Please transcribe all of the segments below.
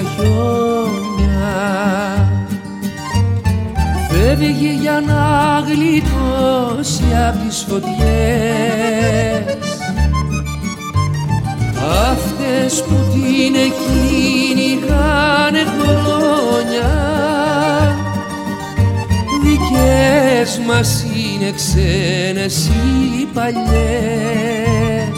χιόνια, φεύγει για να γλιτώσει απ' τις φωτιές, αυτές που την κυνηγάνε χρόνια. Δικές μας είναι ξένες οι παλιές,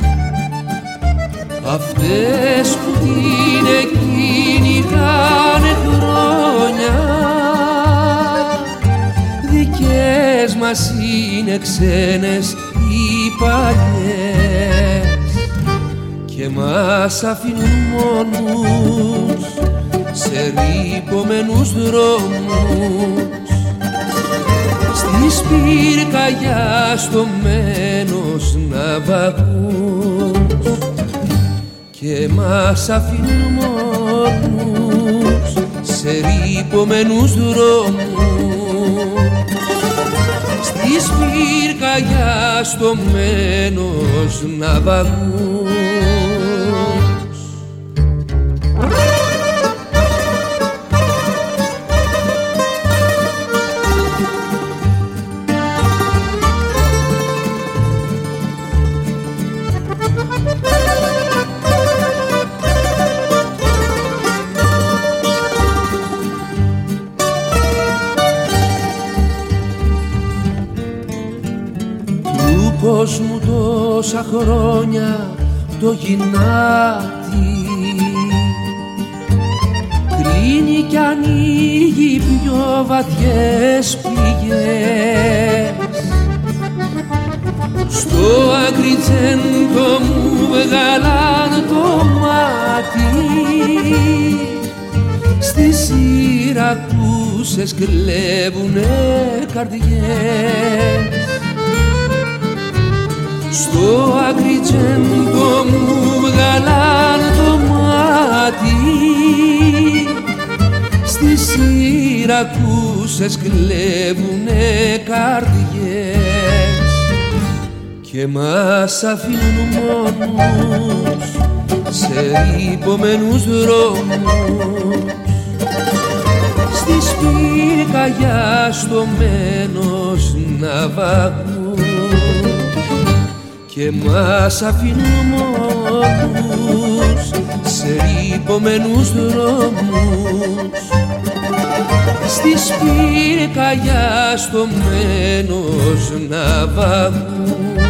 αυτές που την κυνηγάνε χρόνια. Δικές μας είναι ξένες οι παλιές και μας αφήνουν μόνους σε ρυπωμένους δρόμους, στις πυρκαγιά στομμένος ναυαγούς, και μας αφήνουν μόνους σε ρυπωμένους δρόμους, στις πυρκαγιά στομμένος ναυαγούς. Κόσμου τόσα χρόνια το γυνάτι κλείνει κι ανοίγει πιο βαθιές πληγές. Στο Αγριτζέντο μου βγάλαν το μάτι, στις Σιρακούσες κλέβουνε καρδιές. Στο Αγριτζέντο μου βγάλαν το μάτι, στις Σιρακούσες κλέβουνε καρδιές και μας αφήνουν μόνους σε ρυπωμένους δρόμους, στις πυρκαγιά στομμένος ναυαγούς, και μας αφήνουν μόνους σε ρυπωμένους δρόμους, στις πυρκαγιά στομμένος ναυαγούς.